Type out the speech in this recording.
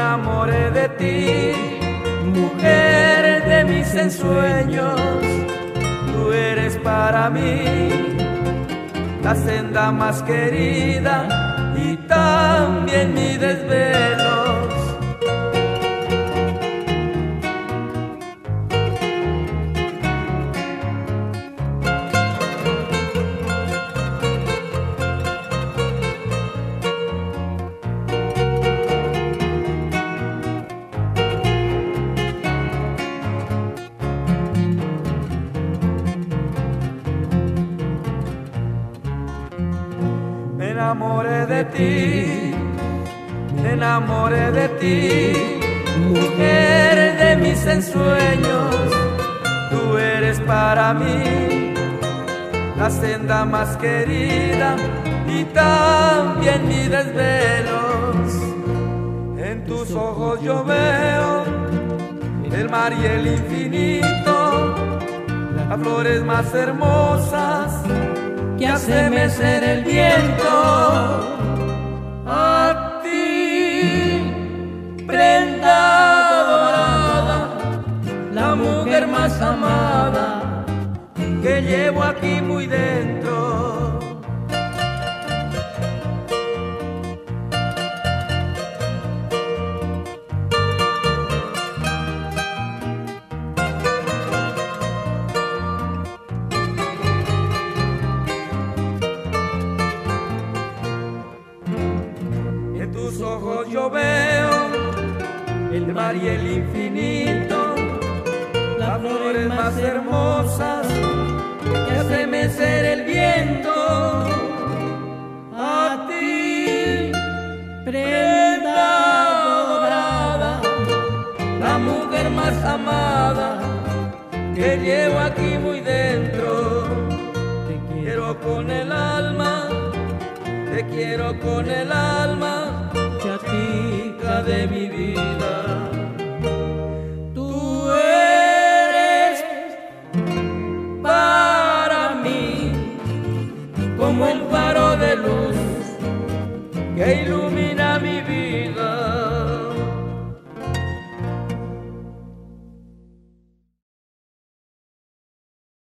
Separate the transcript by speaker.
Speaker 1: enamoré de ti, mujer de mis ensueños. Tú eres para mí la senda más querida y también mis desvelos. Me enamoré de ti, me enamoré de ti, mujer de mis ensueños. Tú eres para mí la senda más querida y también mis desvelos. En tus ojos yo veo el mar y el infinito, las flores más hermosas que hace mecer el viento. A ti, prenda dorada, la mujer más amada que llevo aquí muy dentro. En tus ojos yo veo el mar y el infinito, las flores más hermosas que hace mecer el viento. A ti, prenda dorada, la mujer más amada que llevo aquí muy dentro. Te quiero con el alma, te quiero con el alma.